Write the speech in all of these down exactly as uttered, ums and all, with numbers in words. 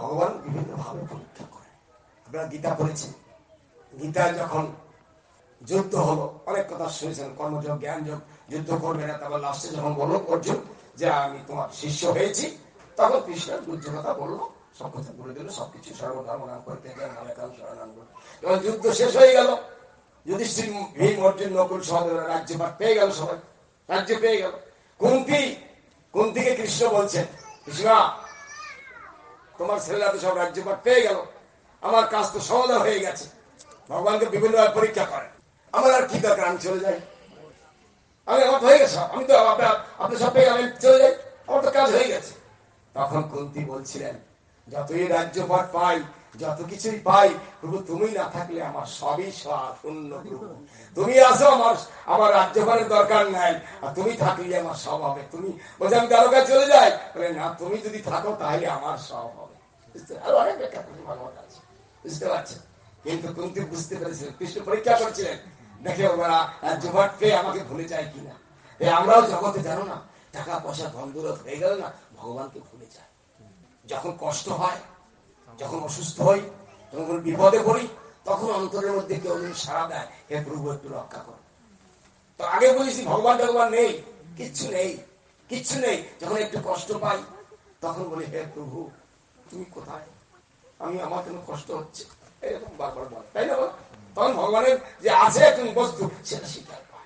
ভগবান বিভিন্ন ভাবে পরীক্ষা করে। আপনারা গীতা পড়েছেন, গীতায় যখন যুদ্ধ হলো, অনেক কথা শুনেছেন, কর্মযোগ জ্ঞান যোগ, যুদ্ধ করবে না, তারপর লাস্টে যখন বললো অর্জুন যে আমি তোমার শিষ্য হয়েছি, তখন কৃষ্ণ যুদ্ধ কথা বললো, সব কথা বলে দিল, সবকিছু সর্বধর্ম নাম করতে যখন যুদ্ধ শেষ হয়ে গেল, যুধিষ্ঠির ভীম অর্জুন নকুল সহদেবরা রাজ্যপাট পেয়ে গেল, সবাই রাজ্য পেয়ে গেল। কুন্তি কুন্তিকে কৃষ্ণ বলছেন, কৃষ্ণা তোমার ছেলেরা তো সব রাজ্যপাট পেয়ে গেল, আমার কাজ তো সমাধান হয়ে গেছে। ভগবানকে বিভিন্ন পরীক্ষা করে, আমার আর কি দরকার, আমি চলে যাই, আমি আমার হয়ে গেছে, আমি তো আপনি সব পেয়ে আমি চলে যাই, আমার তো কাজ হয়ে গেছে। তখন কুন্তি বলছিলেন, যতই রাজ্যপাট পাই, যত কিছুই পাই, প্রভু তুমি না থাকলে আমার সবই শূন্য, প্রভু তুমি আসো, আমার আমার রাজ্যপাটের দরকার নাই, আর তুমি থাকলে আমার সব হবে। তুমি বলছে আমি দ্বারকায় চলে যাই, বলে না তুমি যদি থাকো তাহলে আমার সব হবে। আরো অনেক ব্যাখ্যা ভগবান আছে, বুঝতে পারছেন। কিন্তু কুন্তি বুঝতে পেরেছিলেন, কৃষ্ণ পরীক্ষা করছিলেন, দেখে ওরা রাজ্যপাট পেয়ে আমাকে ভুলে যায় কিনা। আমরাও জগতে জানো না, টাকা পয়সা ধন দৌলত হয়ে গেল না, ভগবানকে ভুলে যায়। যখন কষ্ট হয়, যখন অসুস্থ হই, যখন বিপদে পড়ি, তখন অন্তরের মধ্যে কেউ সাড়া দেয়, হে প্রভু একটু রক্ষা করো। তো আগে বলেছি ভগবান ভগবান নেই, কিচ্ছু নেই, কিচ্ছু নেই। যখন একটু কষ্ট পাই, তখন বলি হে প্রভু তুমি কোথায়, আমি আমার কেন কষ্ট হচ্ছে, এরকম বারবার বল, তাই না? তখন ভগবানের যে আছে একজন বস্তু, সেটা স্বীকার পায়।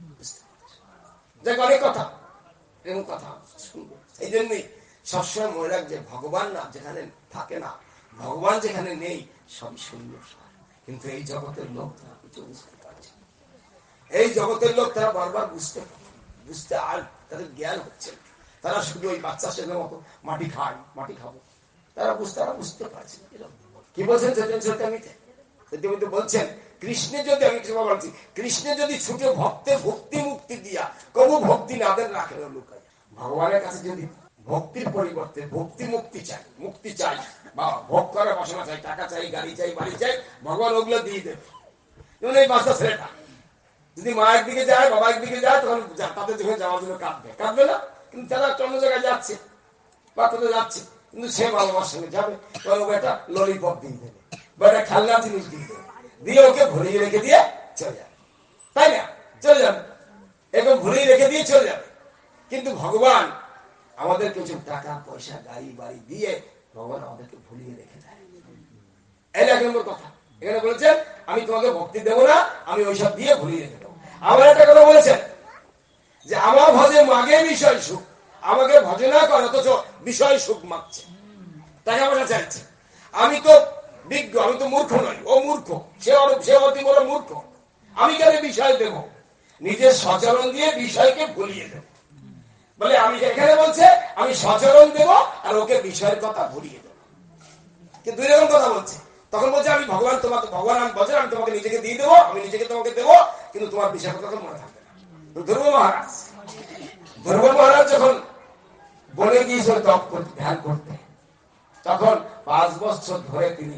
দেখ অনেক কথা, এরকম কথা শুনবো। এই জন্যই সবসময় মনে রাখবে, ভগবান না যেখানে থাকে না, ভগবান যেখানে নেই, সবই শূন্য। কিন্তু এই জগতের লোক তারা কিছু বুঝতে পারছে, এই জগতের লোক তারা বারবার বুঝতে বুঝতে আর তাদের জ্ঞান হচ্ছে, তারা শুধু ওই বাচ্চা ছেলের মতো মাটি খায়, মাটি খাবো, তারা বুঝতে তারা বুঝতে পারছে। কি বলছেন সত্যমিতে? সত্যমিতে বলছেন, কৃষ্ণে যদি, আমি কিছু বলছি, কৃষ্ণে যদি ছুটে ভক্তের ভক্তি মুক্তি দিয়া কবু ভক্তি নাদের রাখে লুকায়। ভগবানের কাছে যদি ভক্তির পরিবর্তে ভক্তি মুক্তি চাই, মুক্তি চাই, বা ভোগ করার বাসনা চাই, টাকা চাই, গাড়ি চাই, বাড়ি চাই, ভগবান ওগুলো দিয়ে দেবে। যেমন এই বাচ্চা ছেলেটা যদি মায়ের দিকে যায়, বাবার দিকে যায়, তখন তাদের যখন যাওয়ার জন্য কাঁদবে, কাঁদবে না? কিন্তু তারা অন্য জায়গায় যাচ্ছে বা কোথাও যাচ্ছে, কিন্তু সে বাবা মার সঙ্গে যাবে, একটা ললিপপ দিয়ে দেবে বা একটা খেলনা জিনিস দিয়ে দেবে, দিয়ে ওকে ভরিয়ে রেখে দিয়ে চলে যাবে, তাই না? চলে যাবে, এরকম ভরিয়ে রেখে দিয়ে চলে যাবে। কিন্তু ভগবান আমাদের কিছু টাকা পয়সা গাড়ি বাড়ি দিয়ে ভগবান আমাদেরকে ভুলিয়ে রেখে দেয়। এই এক নম্বর কথা। এখানে বলেছেন আমি তোমাকে ভক্তি দেবো না, আমি ওইসব দিয়ে ভুলিয়ে রেখে দেবো। আবার একটা কথা বলেছেন যে আমার ভজে মাগে বিষয় সুখ, আমাকে ভজে না করে অথচ বিষয় সুখ মাগছে, টাকা পয়সা চাইছে। আমি তো বিজ্ঞ, আমি তো মূর্খ নই, ও মূর্খ, সে সে অতি বড় মূর্খ, আমি কেন বিষয় দেব? নিজের সচরণ দিয়ে বিষয়কে ভুলিয়ে দেব। বলে আমি এখানে বলছে আমি সচরণ দেব আর ওকে বিষয়ের কথা ভুলিয়ে দেব, কিন্তু দুই রকম কথা বলছে। তখন বলছে আমি ভগবান তোমাকে, ভগবান আমি বলছে আমি তোমাকে নিজেকে দিয়ে দেবো, আমি নিজেকে তোমাকে দেবো, কিন্তু তোমার বিষয়ের কথা মনে থাকবে না। ধ্রুব মহারাজ, ধ্রুব মহারাজ যখন বলে গিয়েছিল তপ করতে, ধ্যান করতে, তখন পাঁচ বছর ধরে তিনি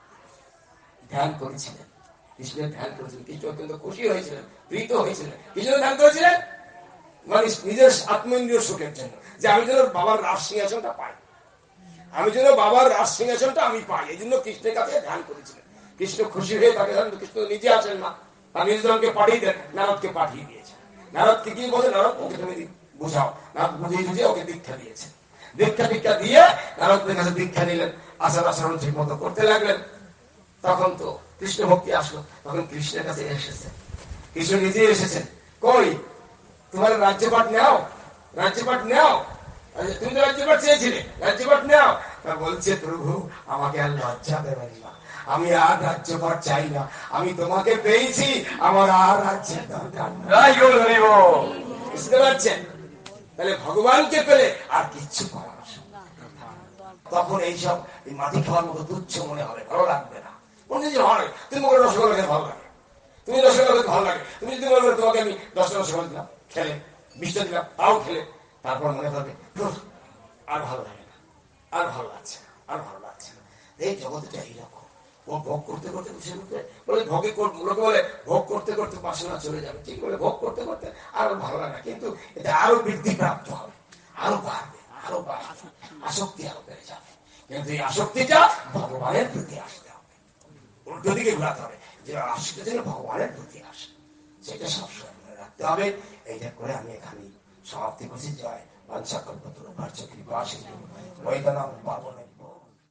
ধ্যান করেছিলেন, কৃষ্ণের ধ্যান করেছিলেন। কৃষ্ণ অত্যন্ত খুশি হয়েছিলেন, প্রীত হয়েছিলেন। কৃষ্ণের ধ্যান করেছিলেন মানে নিজের আত্মেন্দ্রীয় সুখের জন্য, যে আমি যেন বাবার রাজ সিংহাসনটা পাই, আমি যেন বাবার রাজ সিংহাসনটা আমি পাই, এই জন্য কৃষ্ণের কাছে ধ্যান করেছিলেন। কৃষ্ণ খুশি হয়ে তাকে, কৃষ্ণ নিজে আসেন না, তার নিজজনকে পাঠিয়ে দেন, নারদকে পাঠিয়ে দিয়েছে। নারদকে কি বলে, নারদ ওকে তুমি বুঝাও, নারদ বুঝিয়ে বুঝিয়ে ওকে দীক্ষা দিয়েছে। দীক্ষা দীক্ষা দিয়ে নারদের কাছে দীক্ষা নিলেন, আচার আচরণ ঠিক মতো করতে লাগলেন। তখন তো কৃষ্ণ ভক্তি আসলো, তখন কৃষ্ণের কাছে এসেছেন, কৃষ্ণ নিজে এসেছেন। কই তোমার রাজ্যপাট নাও, রাজ্যপাট নাও, তুমি তো রাজ্যপাট চেয়েছিলে, রাজ্যপাট নাও। তা বলছে প্রভু আমাকে আর লজ্জা দেবেন না, আমি আর রাজ্যপাট চাই না, আমি তোমাকে পেয়েছি, আমার আর রাজ্যের দরকার নাই। বুঝতে পারছেন? তাহলে ভগবানকে পেলে আর কিচ্ছু করার তখন এইসব মাটি খাওয়ার মতো তুচ্ছ মনে হবে, ভালো লাগবে না। মনে যে হয় তুমি বলে রসগোল্লা খেতে ভালো লাগে, তুমি রসগোল্লা খেতে ভালো লাগে, তুমি যদি বলবে তোমাকে আমি দশটা রসগোল্লা দিলাম, খেলে বিশটা দিলাম, তাও খেলে, তারপর মনে হবে আর ভালো লাগে না, আর ভালো লাগছে না, আর ভালো লাগছে না। এই জগৎটা এইরকম, ও ভোগ করতে করতে বসে করতে বলে ভোগে লোকে বলে ভোগ করতে করতে বাসনা চলে যাবে, ঠিক বলে ভোগ করতে করতে আরো ভালো লাগে, কিন্তু এটা আরো বৃদ্ধি প্রাপ্ত হবে, আরো বাড়বে, আরো বাড়বে, আসক্তি আরো বেড়ে যাবে। কিন্তু এই আসক্তিটা ভগবানের প্রতি আসতে হবে, উল্টো দিকে ঘোরাতে হবে, যে আসক্তি যেন ভগবানের প্রতি আসে, সেটা সবসময় মনে রাখতে হবে। এইটা করে আমি এখানে সমাপ্তি করছি। জয় বাঞ্ছা কল্পতরু ভার্য কৃপা সিন্ধু বৈদ্যনাথ পাবনে।